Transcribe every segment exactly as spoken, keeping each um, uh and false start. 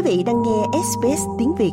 vị đang nghe ét bê ét tiếng Việt.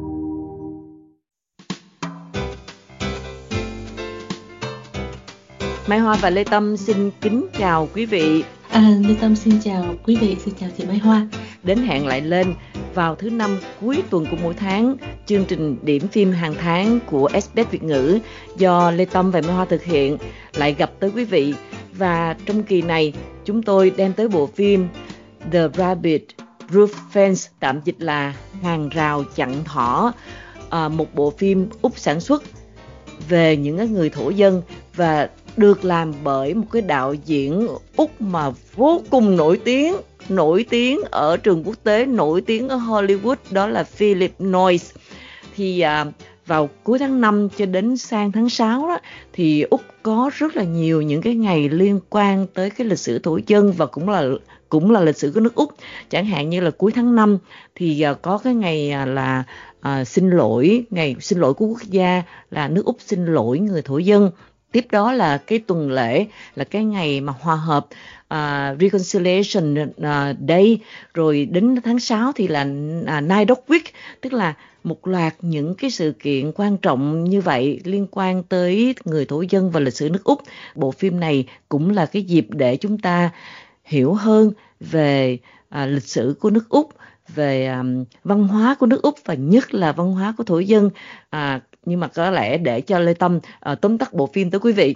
Mai Hoa và Lê Tâm xin kính chào quý vị. À, Lê Tâm xin chào quý vị, xin chào chị Mai Hoa. Đến hẹn lại lên vào thứ năm cuối tuần của mỗi tháng, chương trình điểm phim hàng tháng của ét bê ét Việt ngữ do Lê Tâm và Mai Hoa thực hiện lại gặp tới quý vị. Và trong kỳ này, chúng tôi đem tới bộ phim The Rabbit Roof Fence, tạm dịch là Hàng rào chặn thỏ, à, một bộ phim Úc sản xuất về những người thổ dân và được làm bởi một cái đạo diễn Úc mà vô cùng nổi tiếng, nổi tiếng ở trường quốc tế, nổi tiếng ở Hollywood, đó là Philip Noyce. Thì à, vào cuối tháng năm cho đến sang tháng sáu đó, thì Úc có rất là nhiều những cái ngày liên quan tới cái lịch sử thổ dân và cũng là cũng là lịch sử của nước Úc. Chẳng hạn như là cuối tháng năm thì à, có cái ngày à, là à, xin lỗi, ngày xin lỗi của quốc gia, là nước Úc xin lỗi người thổ dân. Tiếp đó là cái tuần lễ, là cái ngày mà hòa hợp, uh, Reconciliation uh, Day. Rồi đến tháng sáu thì là uh, Night Dog Week, tức là một loạt những cái sự kiện quan trọng như vậy liên quan tới người thổ dân và lịch sử nước Úc. Bộ phim này cũng là cái dịp để chúng ta hiểu hơn về uh, lịch sử của nước Úc, về um, văn hóa của nước Úc và nhất là văn hóa của thổ dân. À, nhưng mà có lẽ để cho Lê Tâm uh, tóm tắt bộ phim tới quý vị.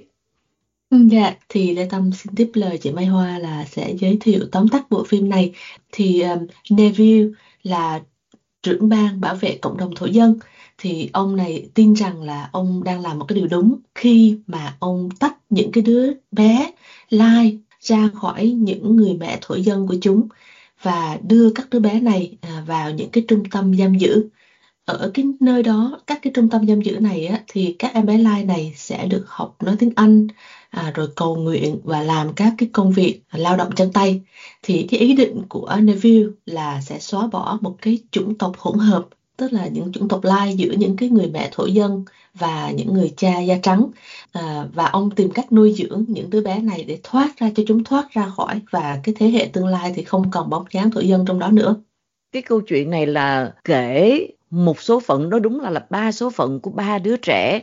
Dạ, thì Lê Tâm xin tiếp lời chị Mai Hoa là sẽ giới thiệu tóm tắt bộ phim này. Thì um, Neville là trưởng ban bảo vệ cộng đồng thổ dân. Thì ông này tin rằng là ông đang làm một cái điều đúng khi mà ông tách những cái đứa bé lai ra khỏi những người mẹ thổ dân của chúng và đưa các đứa bé này à, vào những cái trung tâm giam giữ. Ở cái nơi đó, các cái trung tâm giam giữ này á, thì các em bé lai này sẽ được học nói tiếng Anh, à, rồi cầu nguyện và làm các cái công việc lao động chân tay. Thì cái ý định của Neville là sẽ xóa bỏ một cái chủng tộc hỗn hợp, tức là những chủng tộc lai giữa những cái người mẹ thổ dân và những người cha da trắng. À, và ông tìm cách nuôi dưỡng những đứa bé này để thoát ra cho chúng thoát ra khỏi, và cái thế hệ tương lai thì không còn bóng dáng thổ dân trong đó nữa. Cái câu chuyện này là kể một số phận, đó đúng là là ba số phận của ba đứa trẻ,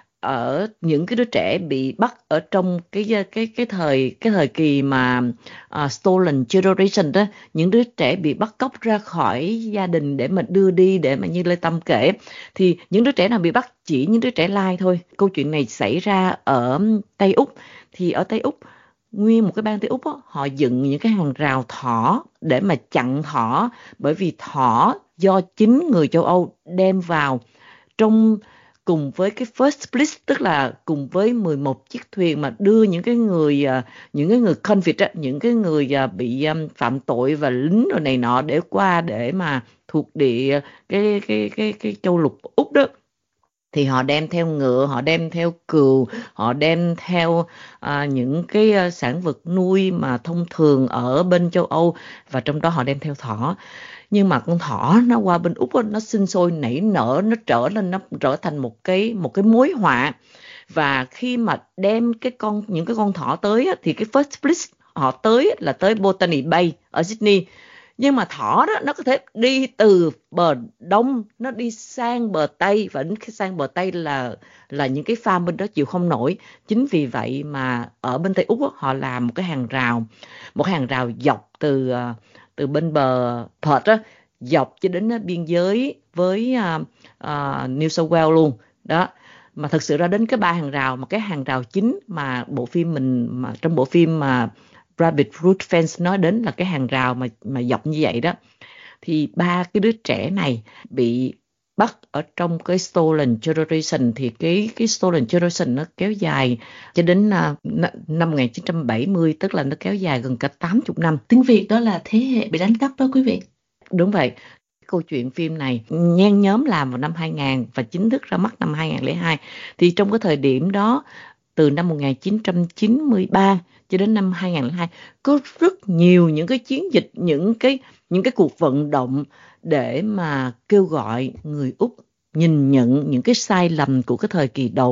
ở những cái đứa trẻ bị bắt ở trong cái cái cái thời cái thời kỳ mà uh, stolen generation đó, những đứa trẻ bị bắt cóc ra khỏi gia đình để mà đưa đi, để mà như Lê Tâm kể. Thì những đứa trẻ nào bị bắt? Chỉ những đứa trẻ lai thôi. Câu chuyện này xảy ra ở Tây Úc. Thì ở Tây Úc, nguyên một cái bang Tây Úc đó, họ dựng những cái hàng rào thỏ để mà chặn thỏ, bởi vì thỏ do chính người châu Âu đem vào trong cùng với cái First Bliss, tức là cùng với mười một chiếc thuyền mà đưa những cái người những cái người convict, những cái người bị phạm tội và lính rồi này nọ để qua để mà thuộc địa cái cái cái cái châu lục Úc đó. Thì họ đem theo ngựa, họ đem theo cừu, họ đem theo à, những cái sản vật nuôi mà thông thường ở bên châu Âu, và trong đó họ đem theo thỏ. Nhưng mà con thỏ nó qua bên Úc đó, nó sinh sôi nảy nở, nó trở lên, nó trở thành một cái một cái mối họa. Và khi mà đem cái con những cái con thỏ tới á, thì cái First Bliss họ tới là tới Botany Bay ở Sydney. Nhưng mà thỏ đó nó có thể đi từ bờ đông, nó đi sang bờ tây, và đến sang bờ tây là là những cái farm bên đó chịu không nổi. Chính vì vậy mà ở bên Tây Úc đó, họ làm một cái hàng rào, một hàng rào dọc từ từ bên bờ Perth đó, dọc cho đến biên giới với uh, uh, New South Wales luôn đó. Mà thực sự ra đến cái ba hàng rào, mà cái hàng rào chính mà bộ phim mình mà trong bộ phim mà Rabbit Roof Fence nói đến là cái hàng rào mà mà dọc như vậy đó. Thì ba cái đứa trẻ này bị bắt ở trong cái stolen generation. Thì cái cái stolen generation nó kéo dài cho đến uh, năm một nghìn chín trăm bảy mươi, tức là nó kéo dài gần cả tám mươi năm. Tiếng Việt đó là thế hệ bị đánh cắp đó quý vị. Đúng vậy. Câu chuyện phim này nhen nhóm làm vào năm hai nghìn và chính thức ra mắt năm hai nghìn không trăm lẻ hai. Thì trong cái thời điểm đó, từ năm một nghìn chín trăm chín mươi ba cho đến năm hai nghìn không trăm lẻ hai, có rất nhiều những cái chiến dịch, những cái những cái cuộc vận động để mà kêu gọi người Úc nhìn nhận những cái sai lầm của cái thời kỳ đầu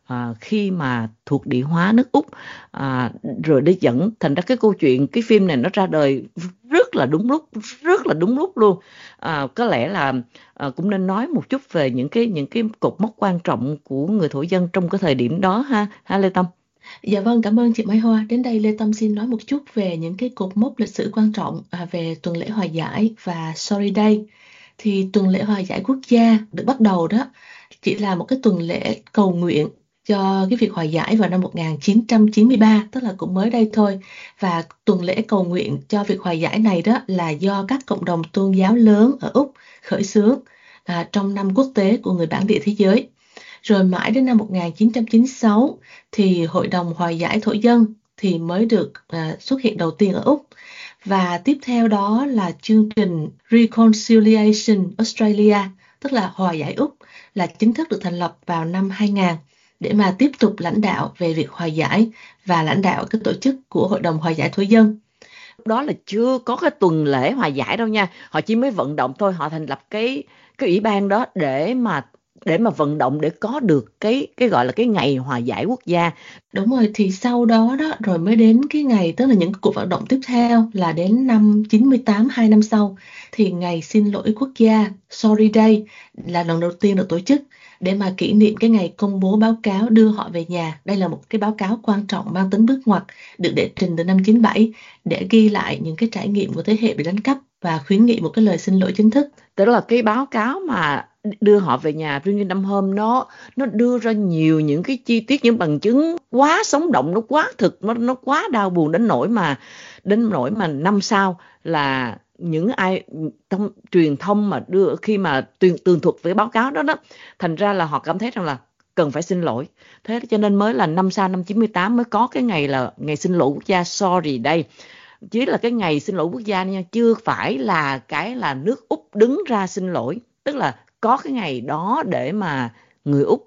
à, khi mà thuộc địa hóa nước Úc, à, rồi đi dẫn thành ra cái câu chuyện cái phim này nó ra đời rất là đúng lúc, rất là đúng lúc luôn. À, có lẽ là à, cũng nên nói một chút về những cái những cái cột mốc quan trọng của người thổ dân trong cái thời điểm đó ha, ha Lê Tâm. Dạ vâng, cảm ơn chị Mai Hoa. Đến đây Lê Tâm xin nói một chút về những cái cột mốc lịch sử quan trọng à, về tuần lễ hòa giải và Sorry Day. Thì tuần lễ hòa giải quốc gia được bắt đầu đó chỉ là một cái tuần lễ cầu nguyện cho cái việc hòa giải vào năm một nghìn chín trăm chín mươi ba, tức là cũng mới đây thôi. Và tuần lễ cầu nguyện cho việc hòa giải này đó là do các cộng đồng tôn giáo lớn ở Úc khởi xướng à, trong năm quốc tế của người bản địa thế giới. Rồi mãi đến năm một nghìn chín trăm chín mươi sáu thì Hội đồng Hòa giải Thổ dân thì mới được à, xuất hiện đầu tiên ở Úc. Và tiếp theo đó là chương trình Reconciliation Australia, tức là Hòa giải Úc, là chính thức được thành lập vào năm hai nghìn để mà tiếp tục lãnh đạo về việc hòa giải và lãnh đạo các tổ chức của Hội đồng Hòa giải Thổ dân. Đó là chưa có cái tuần lễ hòa giải đâu nha, họ chỉ mới vận động thôi, họ thành lập cái cái ủy ban đó để mà để mà vận động để có được cái cái gọi là cái ngày hòa giải quốc gia. Đúng rồi, thì sau đó đó rồi mới đến cái ngày, tức là những cuộc vận động tiếp theo là đến năm chín mươi tám, hai năm sau, thì ngày xin lỗi quốc gia Sorry Day là lần đầu tiên được tổ chức để mà kỷ niệm cái ngày công bố báo cáo đưa họ về nhà. Đây là một cái báo cáo quan trọng mang tính bước ngoặt được đệ trình từ năm chín mươi bảy để ghi lại những cái trải nghiệm của thế hệ bị đánh cắp và khuyến nghị một cái lời xin lỗi chính thức. Tức là cái báo cáo mà đưa họ về nhà Bring Them Home nó nó đưa ra nhiều những cái chi tiết, những bằng chứng quá sống động, nó quá thực, nó nó quá đau buồn đến nỗi mà đến nỗi mà năm sau là những ai trong truyền thông mà đưa khi mà tường tường thuật về báo cáo đó đó, thành ra là họ cảm thấy rằng là cần phải xin lỗi. Thế cho nên mới là năm sau, năm chín mươi tám mới có cái ngày là ngày xin lỗi quốc gia Sorry Day. Chỉ là cái ngày xin lỗi quốc gia nha, chưa phải là cái là nước Úc đứng ra xin lỗi. Tức là có cái ngày đó để mà người Úc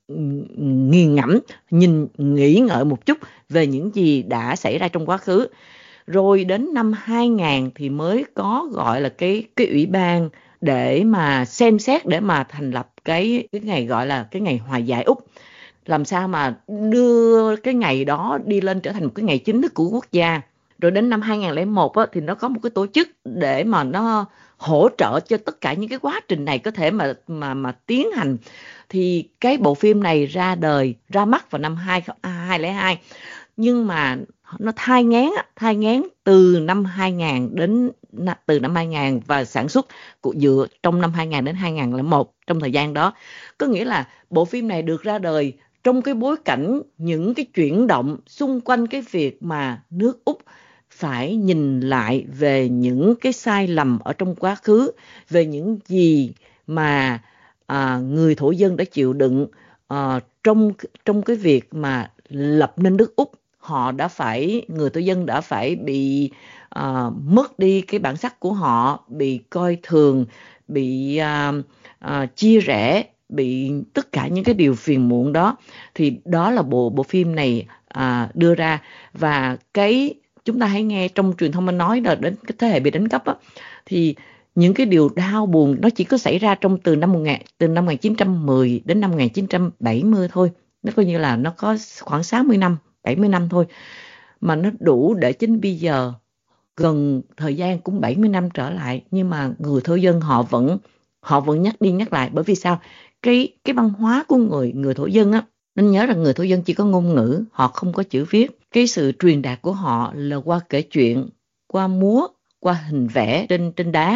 nghiền ngẫm, nhìn nghĩ ngợi một chút về những gì đã xảy ra trong quá khứ. Rồi đến năm hai nghìn thì mới có gọi là cái cái ủy ban để mà xem xét, để mà thành lập cái cái ngày gọi là cái ngày hòa giải Úc. Làm sao mà đưa cái ngày đó đi lên trở thành một cái ngày chính thức của quốc gia. Rồi đến năm hai nghìn không trăm lẻ một á, thì nó có một cái tổ chức để mà nó hỗ trợ cho tất cả những cái quá trình này có thể mà mà mà tiến hành. Thì cái bộ phim này ra đời, ra mắt vào năm hai nghìn không trăm lẻ hai. Nhưng mà nó thai nghén thai nghén từ năm hai nghìn đến từ năm hai nghìn và sản xuất của dựa trong năm hai nghìn đến hai nghìn không trăm lẻ một, trong thời gian đó. Có nghĩa là bộ phim này được ra đời trong cái bối cảnh những cái chuyển động xung quanh cái việc mà nước Úc phải nhìn lại về những cái sai lầm ở trong quá khứ, về những gì mà à, người thổ dân đã chịu đựng à, trong trong cái việc mà lập nên nước Úc. Họ đã phải, người thổ dân đã phải bị à, mất đi cái bản sắc của họ, bị coi thường, bị à, à, chia rẽ, bị tất cả những cái điều phiền muộn đó. Thì đó là bộ bộ phim này à, đưa ra. Và cái chúng ta hãy nghe trong truyền thông nói là đến cái thế hệ bị đánh cắp á, thì những cái điều đau buồn nó chỉ có xảy ra trong từ năm một nghìn từ năm một nghìn chín trăm mười đến năm một nghìn chín trăm bảy mươi thôi. Nó coi như là nó có khoảng sáu mươi năm, bảy mươi năm thôi, mà nó đủ để chính bây giờ gần thời gian cũng bảy mươi năm trở lại, nhưng mà người thổ dân họ vẫn họ vẫn nhắc đi nhắc lại. Bởi vì sao? Cái cái văn hóa của người người thổ dân á, nên nhớ rằng người thổ dân chỉ có ngôn ngữ, họ không có chữ viết. Cái sự truyền đạt của họ là qua kể chuyện, qua múa, qua hình vẽ trên trên đá.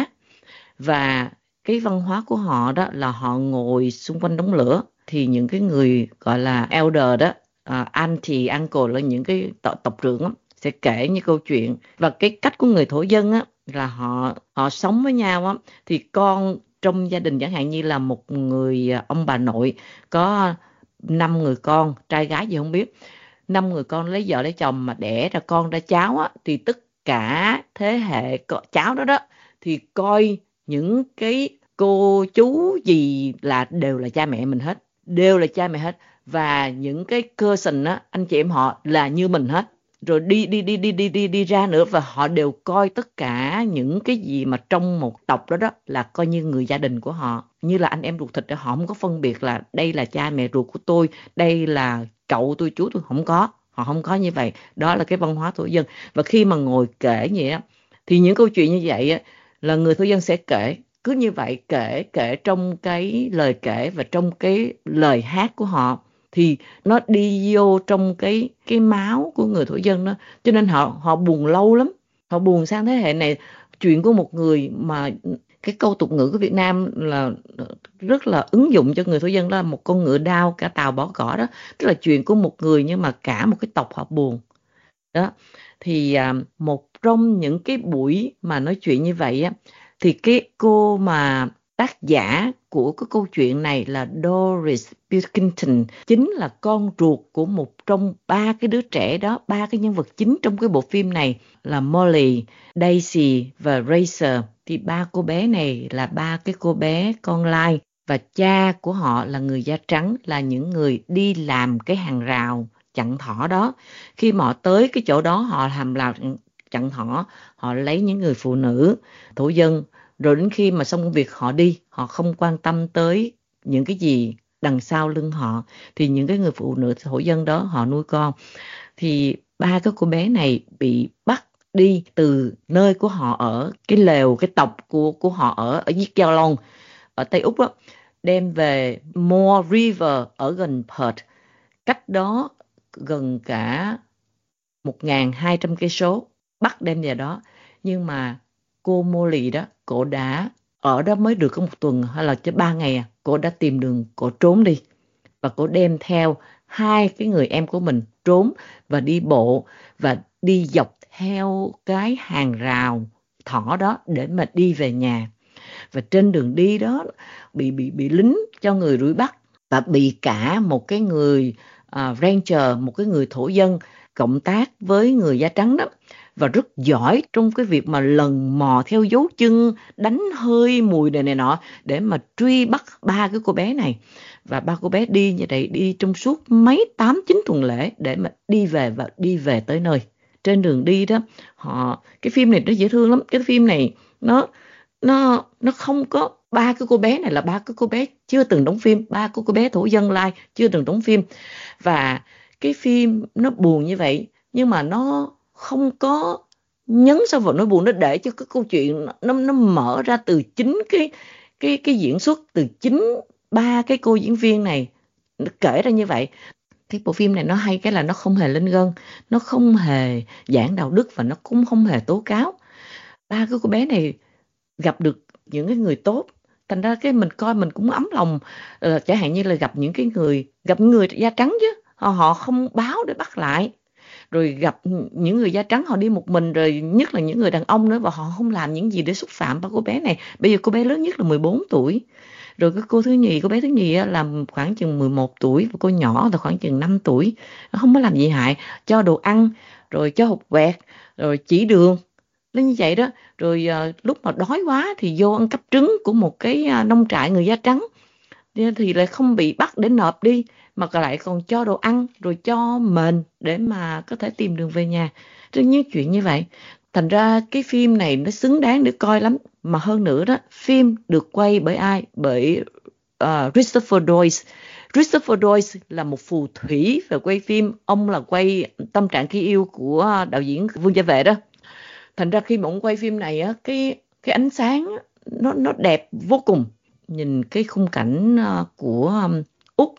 Và cái văn hóa của họ đó là họ ngồi xung quanh đống lửa, thì những cái người gọi là elder đó, uh, auntie, uncle là những cái tộc, tộc trưởng đó, sẽ kể những câu chuyện. Và cái cách của người thổ dân á là họ họ sống với nhau á, thì con trong gia đình chẳng hạn như là một người ông bà nội có năm người con, trai gái gì không biết, năm người con lấy vợ lấy chồng mà đẻ ra con ra cháu á, thì tất cả thế hệ cháu đó đó thì coi những cái cô chú gì là đều là cha mẹ mình hết, đều là cha mẹ hết. Và những cái cousin á, anh chị em họ là như mình hết. rồi đi đi đi đi đi đi đi ra nữa, và họ đều coi tất cả những cái gì mà trong một tộc đó đó là coi như người gia đình của họ, như là anh em ruột thịt đó. Họ không có phân biệt là đây là cha mẹ ruột của tôi, đây là cậu tôi, chú tôi, không có. Họ không có như vậy. Đó là cái văn hóa thổ dân. Và khi mà ngồi kể như vậy á, thì những câu chuyện như vậy á, là người thổ dân sẽ kể cứ như vậy, kể kể trong cái lời kể và trong cái lời hát của họ, thì nó đi vô trong cái cái máu của người thổ dân đó, cho nên họ họ buồn lâu lắm. Họ buồn sang thế hệ này. Chuyện của một người mà cái câu tục ngữ của Việt Nam là rất là ứng dụng cho người thổ dân, đó là một con ngựa đao cả tàu bỏ cỏ đó, tức là chuyện của một người nhưng mà cả một cái tộc họ buồn đó. Thì à, một trong những cái buổi mà nói chuyện như vậy á, thì cái cô mà tác giả của cái câu chuyện này là Doris Pilkington, chính là con ruột của một trong ba cái đứa trẻ đó, ba cái nhân vật chính trong cái bộ phim này là Molly, Daisy và Racer. Thì ba cô bé này là ba cái cô bé con lai, và cha của họ là người da trắng, là những người đi làm cái hàng rào chặn thỏ đó. Khi mà họ tới cái chỗ đó, họ làm rào chặn thỏ, họ lấy những người phụ nữ thổ dân, rồi đến khi mà xong công việc họ đi, họ không quan tâm tới những cái gì đằng sau lưng họ, thì những cái người phụ nữ thổ dân đó họ nuôi con. Thì ba cái cô bé này bị bắt đi từ nơi của họ ở, cái lều, cái tộc của của họ ở ở dưới Keo Long ở Tây Úc đó, đem về Moore River ở gần Perth, cách đó gần cả một nghìn hai trăm cây số, bắt đem về đó. Nhưng mà cô Molly đó, cô đã ở đó mới được có một tuần hay là chỉ ba ngày à, cô đã tìm đường cô trốn đi, và cô đem theo hai cái người em của mình trốn và đi bộ và đi dọc theo cái hàng rào thỏ đó để mà đi về nhà. Và trên đường đi đó bị bị bị lính cho người đuổi bắt, và bị cả một cái người uh, ranger, một cái người thổ dân cộng tác với người da trắng đó, và rất giỏi trong cái việc mà lần mò theo dấu chân, đánh hơi mùi này này nọ để mà truy bắt ba cái cô bé này. Và ba cô bé đi như vậy, đi trong suốt mấy tám chín tuần lễ để mà đi về và đi về tới nơi. Trên đường đi đó, họ cái phim này nó dễ thương lắm. Cái phim này nó nó nó không có ba cái cô bé này là ba cái cô bé chưa từng đóng phim, ba cái cô bé thổ dân lai chưa từng đóng phim. Và cái phim nó buồn như vậy, nhưng mà nó không có nhấn sâu vào nỗi buồn, nó để cho cái câu chuyện nó nó mở ra từ chính cái cái cái diễn xuất, từ chính ba cái cô diễn viên này nó kể ra như vậy. Cái bộ phim này nó hay cái là nó không hề lên gân, nó không hề giảng đạo đức, và nó cũng không hề tố cáo. Ba cái cô bé này gặp được những cái người tốt, thành ra cái mình coi mình cũng ấm lòng. uh, chẳng hạn như là gặp những cái người gặp những người da trắng chứ họ, họ không báo để bắt lại, rồi gặp những người da trắng họ đi một mình, rồi nhất là những người đàn ông nữa, và họ không làm những gì để xúc phạm ba cô bé này. Bây giờ cô bé lớn nhất là mười bốn tuổi, rồi cái cô thứ nhì, cô bé thứ nhì là khoảng chừng mười một tuổi, và cô nhỏ là khoảng chừng năm tuổi. Không có làm gì hại, cho đồ ăn, rồi cho hộp quẹt, rồi chỉ đường lên như vậy đó. Rồi uh, lúc mà đói quá thì vô ăn cắp trứng của một cái uh, nông trại người da trắng, thì lại không bị bắt để nộp đi, mà lại còn cho đồ ăn, rồi cho mền để mà có thể tìm đường về nhà. Rất nhiều chuyện như vậy. Thành ra cái phim này nó xứng đáng để coi lắm. Mà hơn nữa đó, phim được quay bởi ai? Bởi uh, Christopher Doyle. Christopher Doyle là một phù thủy về quay phim. Ông là quay Tâm Trạng Khi Yêu của đạo diễn Vương Gia Vệ đó. Thành ra khi mà ông quay phim này á, cái cái ánh sáng nó nó đẹp vô cùng. Nhìn cái khung cảnh của Úc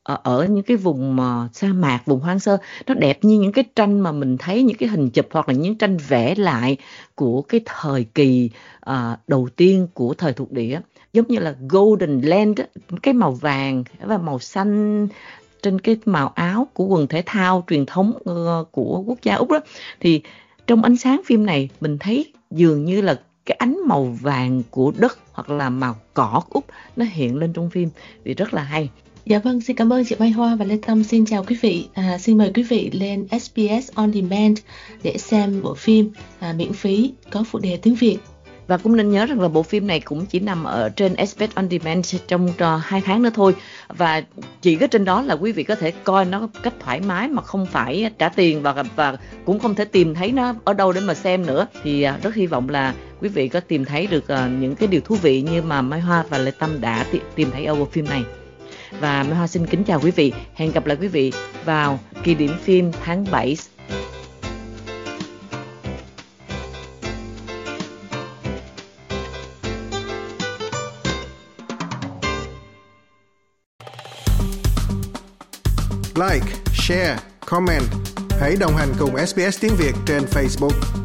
ở những cái vùng sa mạc, vùng hoang sơ, nó đẹp như những cái tranh mà mình thấy, những cái hình chụp hoặc là những tranh vẽ lại của cái thời kỳ uh, đầu tiên của thời thuộc địa, giống như là Golden Land, cái màu vàng và màu xanh trên cái màu áo của quần thể thao truyền thống uh, của quốc gia Úc đó. Thì trong ánh sáng phim này mình thấy dường như là cái ánh màu vàng của đất hoặc là màu cỏ của Úc nó hiện lên trong phim, thì rất là hay. Dạ vâng, xin cảm ơn chị Mai Hoa và Lê Tâm. Xin chào quý vị. À, xin mời quý vị lên ét bê ét On Demand để xem bộ phim à, miễn phí có phụ đề tiếng Việt. Và cũng nên nhớ rằng là bộ phim này cũng chỉ nằm ở trên ét bê ét On Demand trong uh, hai tháng nữa thôi. Và chỉ có trên đó là quý vị có thể coi nó cách thoải mái mà không phải trả tiền, và và cũng không thể tìm thấy nó ở đâu để mà xem nữa. Thì uh, rất hy vọng là quý vị có tìm thấy được uh, những cái điều thú vị như mà Mai Hoa và Lê Tâm đã t- tìm thấy ở bộ phim này. Và Mai Hoa xin kính chào quý vị. Hẹn gặp lại quý vị vào kỳ điểm phim tháng bảy. Like, share, comment. Hãy đồng hành cùng ét bê ét Tiếng Việt trên Facebook.